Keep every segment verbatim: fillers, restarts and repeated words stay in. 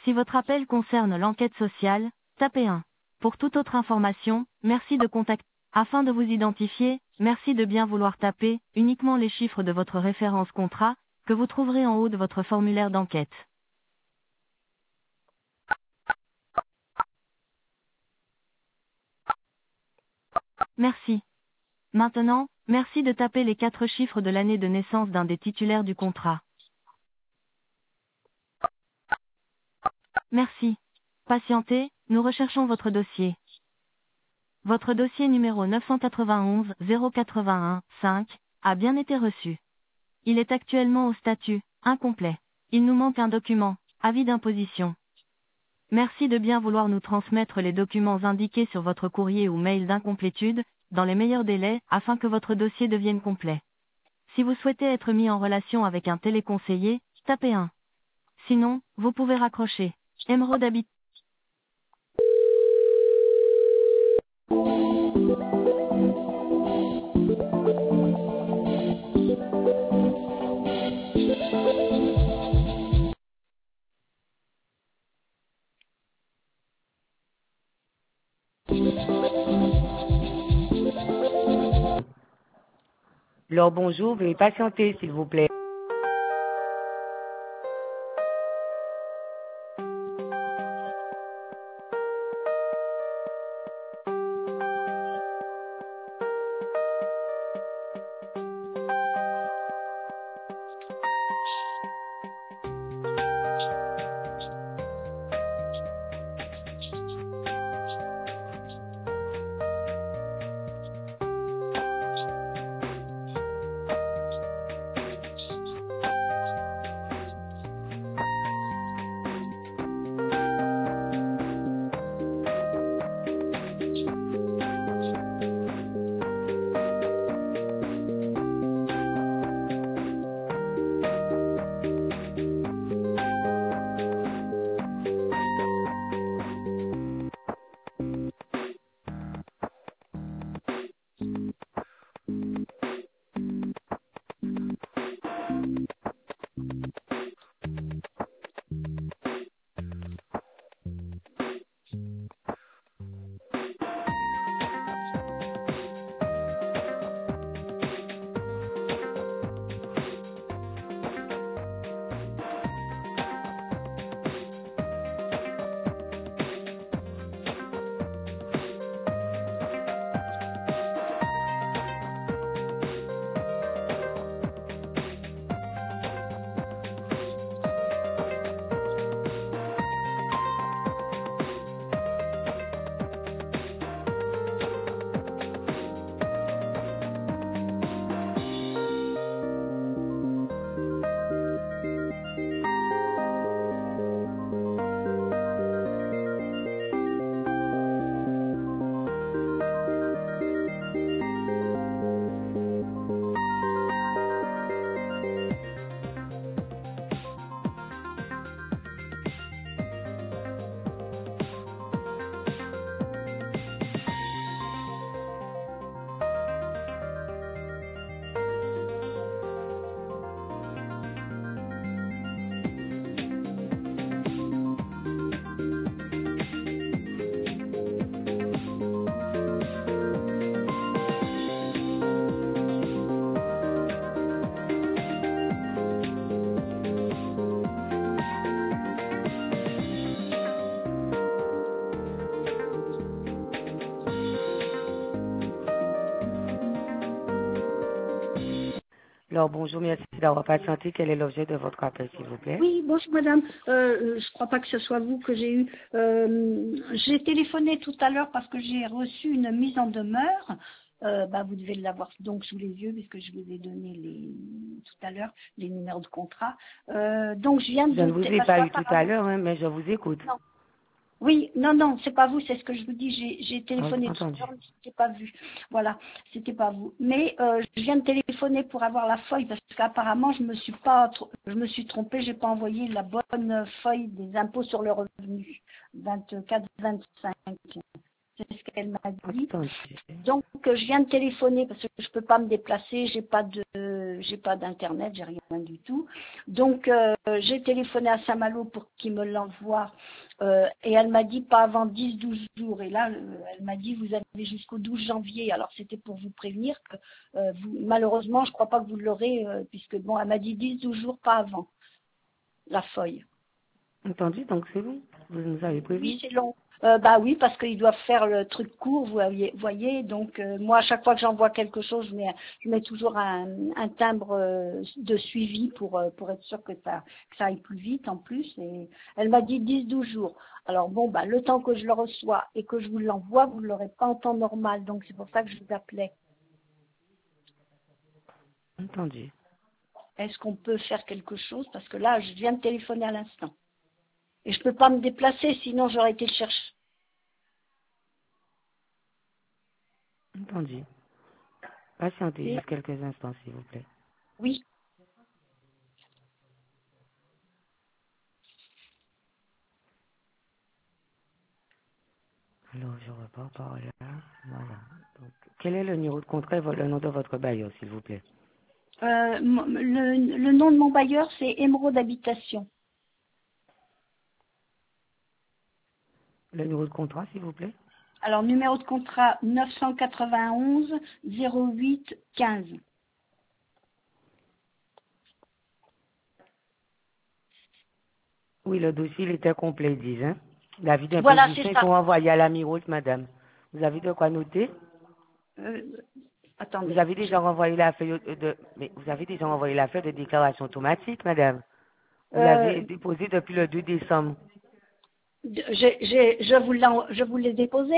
Si votre appel concerne l'enquête sociale, tapez un. Pour toute autre information, merci de contacter. Afin de vous identifier, merci de bien vouloir taper uniquement les chiffres de votre référence contrat, que vous trouverez en haut de votre formulaire d'enquête. Merci. Maintenant, merci de taper les quatre chiffres de l'année de naissance d'un des titulaires du contrat. Merci. Patientez, nous recherchons votre dossier. Votre dossier numéro neuf cent quatre-vingt-onze zéro quatre-vingt-un cinq a bien été reçu. Il est actuellement au statut incomplet. Il nous manque un document, avis d'imposition. Merci de bien vouloir nous transmettre les documents indiqués sur votre courrier ou mail d'incomplétude, dans les meilleurs délais, afin que votre dossier devienne complet. Si vous souhaitez être mis en relation avec un téléconseiller, tapez un. Sinon, vous pouvez raccrocher. Émeraude habite. Alors bonjour, veuillez patienter s'il vous plaît. Alors bonjour, merci d'avoir patienté. Quel est l'objet de votre appel s'il vous plaît? Oui, bonjour madame. Euh, je crois pas que ce soit vous que j'ai eu. Euh, j'ai téléphoné tout à l'heure parce que j'ai reçu une mise en demeure. Euh, bah, vous devez l'avoir donc sous les yeux puisque je vous ai donné les tout à l'heure les numéros de contrat. Euh, donc je viens de Je ne vous ai pas eu tout à l'heure, hein, mais je vous écoute. Non. Oui, non, non, c'est pas vous, c'est ce que je vous dis. J'ai, j'ai téléphoné tout à Entendu. l'heure, mais c'était pas vu. Voilà, c'était pas vous. Mais euh, je viens de téléphoner pour avoir la feuille parce qu'apparemment je me suis pas, tr- je me suis trompée, j'ai pas envoyé la bonne feuille des impôts sur le revenu vingt-quatre vingt-cinq. C'est ce qu'elle m'a dit. Entendu. Donc euh, je viens de téléphoner parce que je peux pas me déplacer, j'ai pas de j'ai pas d'internet, j'ai rien du tout. Donc euh, j'ai téléphoné à Saint-Malo pour qu'il me l'envoie euh, et elle m'a dit pas avant dix douze jours. Et là euh, elle m'a dit vous avez jusqu'au douze janvier. Alors c'était pour vous prévenir que euh, vous, malheureusement je crois pas que vous l'aurez euh, puisque bon elle m'a dit dix douze jours pas avant la feuille. Entendu, donc c'est bon. Vous nous avez prévenu. Oui, c'est long. Euh, bah oui, parce qu'ils doivent faire le truc court, vous voyez. voyez donc euh, moi, à chaque fois que j'envoie quelque chose, je mets, je mets toujours un, un timbre euh, de suivi pour euh, pour être sûr que ça que ça aille plus vite en plus. Et elle m'a dit dix douze jours. Alors bon, bah le temps que je le reçois et que je vous l'envoie, vous ne l'aurez pas en temps normal. Donc c'est pour ça que je vous appelais. Entendu. Est-ce qu'on peut faire quelque chose? Parce que là, je viens de téléphoner à l'instant. Et je peux pas me déplacer, sinon j'aurais été le chercher. Entendu. Patientez Et- juste quelques instants, s'il vous plaît. Oui. Alors, je repars par là. Voilà. Donc, quel est le numéro de contrat et le nom de votre bailleur, s'il vous plaît? Euh, mon- le, le nom de mon bailleur, c'est Émeraude Habitation. Le numéro de contrat, s'il vous plaît? Alors, numéro de contrat neuf cent quatre-vingt-onze zéro huit quinze. Oui, le dossier, il était complet, ils disent, hein? L'avis Voilà, d'imposition, c'est il ça. faut envoyer à l'amirote, madame. Vous avez de quoi noter? Euh, Vous attendez. avez déjà renvoyé la feuille de, de- mais vous avez déjà renvoyé la feuille de déclaration automatique, madame. Vous l'avez Euh, déposée depuis le deux décembre. j'ai- j'ai- je vous l'en- je vous l'ai déposé.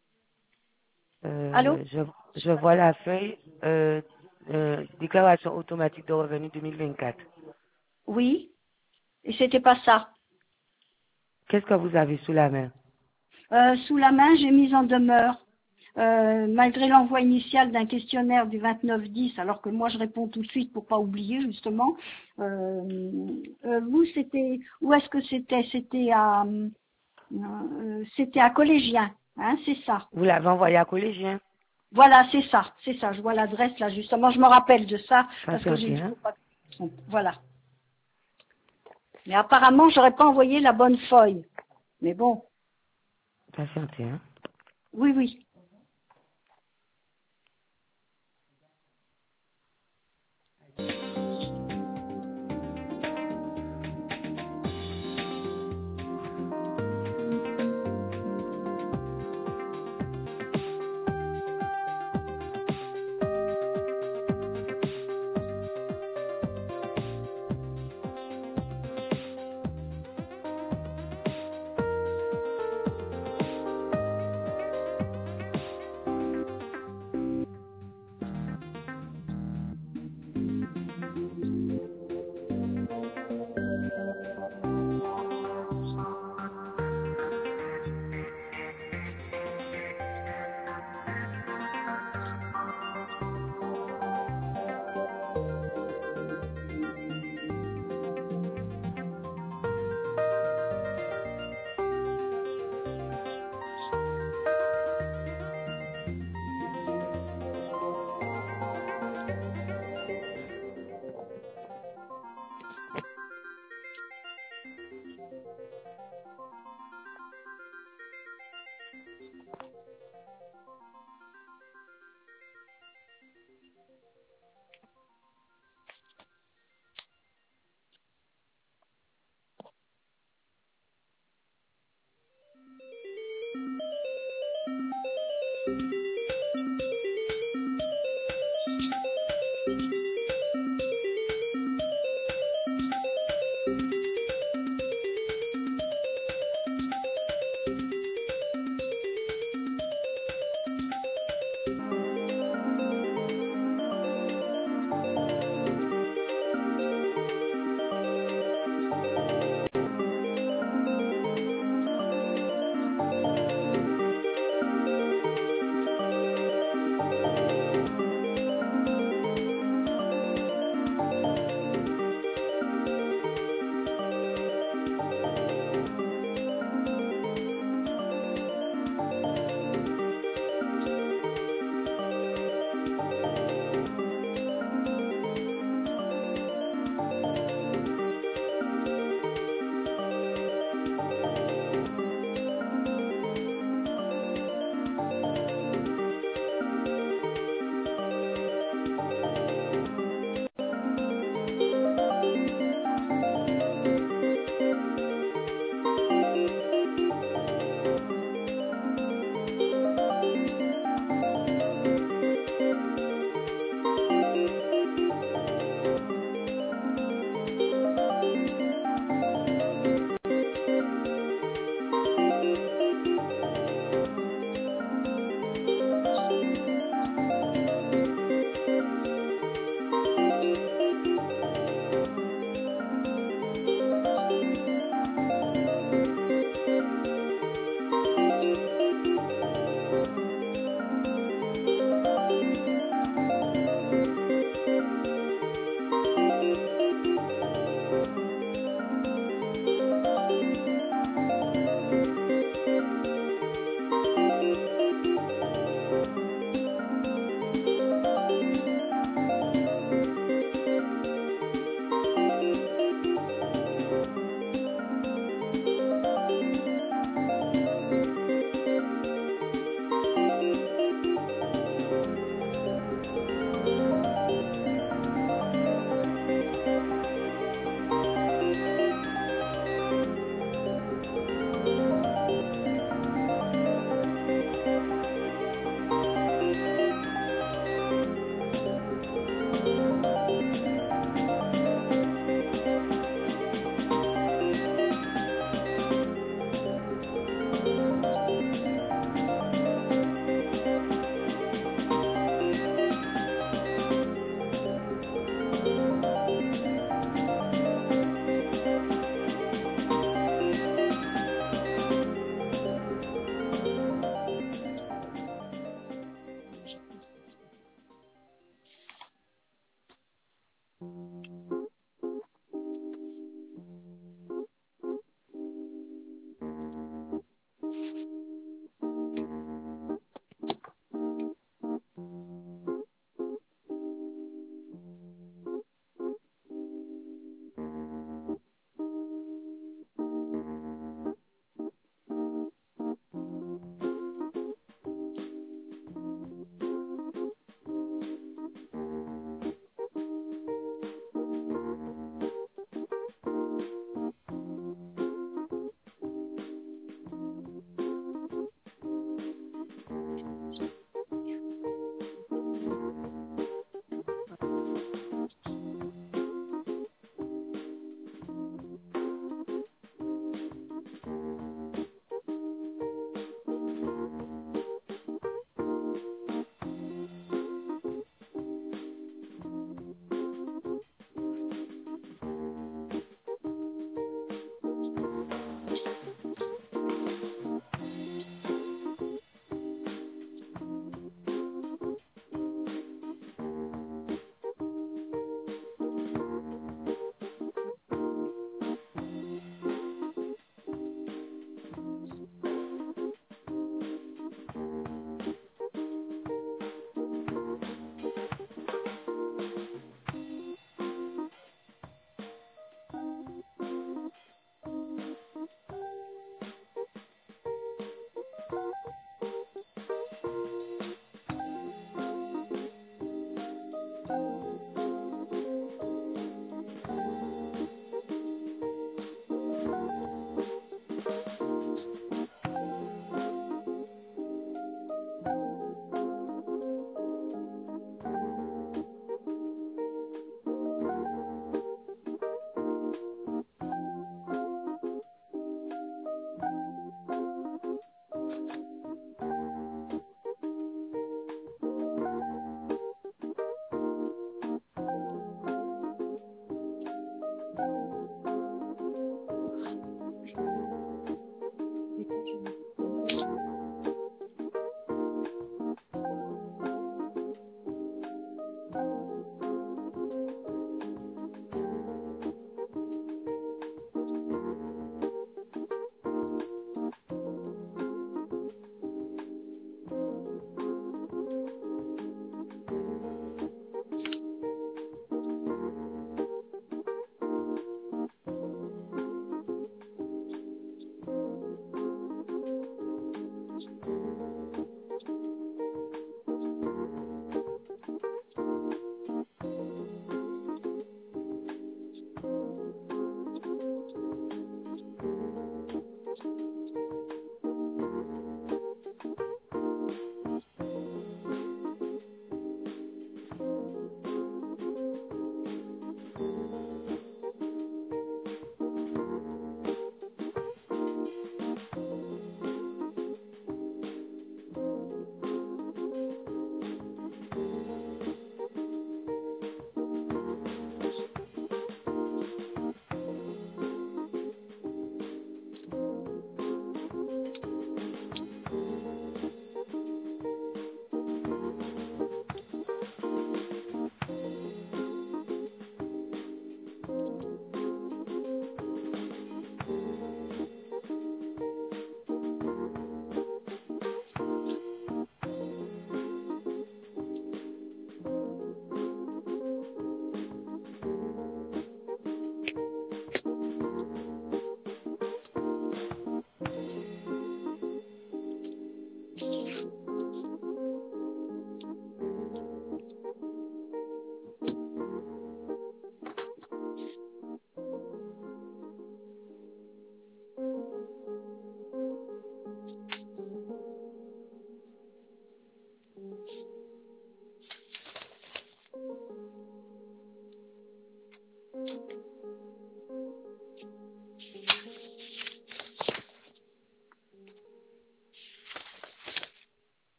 Allô? Euh, je, je vois la feuille, euh, euh, déclaration automatique de revenus deux mille vingt-quatre. Oui. Et c'était pas ça. Qu'est-ce que vous avez sous la main? Euh, sous la main, j'ai mis en demeure. Euh, malgré l'envoi initial d'un questionnaire du vingt-neuf dix, alors que moi je réponds tout de suite pour pas oublier justement. Euh, euh, vous, c'était où est-ce que c'était? C'était à euh, c'était à Collégien, hein, c'est ça. Vous l'avez envoyé à collégien? Voilà, c'est ça, c'est ça. Je vois l'adresse là justement. Je me rappelle de ça parce que j'ai Patientez, dit hein? faut pas que je me trompe. Voilà. Mais apparemment, j'aurais pas envoyé la bonne feuille. Mais bon, Patientez, hein? oui, oui.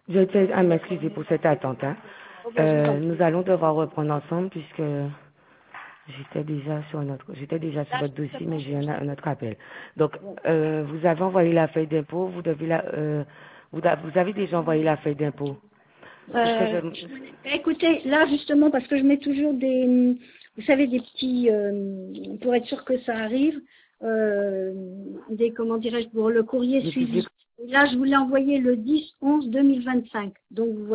Je tiens à m'excuser pour cette attente. Hein. Oh, ben, je vous en Euh, prie. nous allons devoir reprendre ensemble puisque j'étais déjà sur notre, j'étais déjà sur Là, votre dossier, mais j'ai un, un autre appel. Donc, bon. euh, vous avez envoyé la feuille d'impôt, vous devez la, euh, vous, a- vous avez déjà envoyé la feuille d'impôt. Puisque Euh, je, écoutez, là justement, parce que je mets toujours des, vous savez, des petits, euh, pour être sûr que ça arrive, euh, des, comment dirais-je, pour le courrier des petits suivi. Et là, je vous l'ai envoyé le dix onze deux mille vingt-cinq. Donc, vous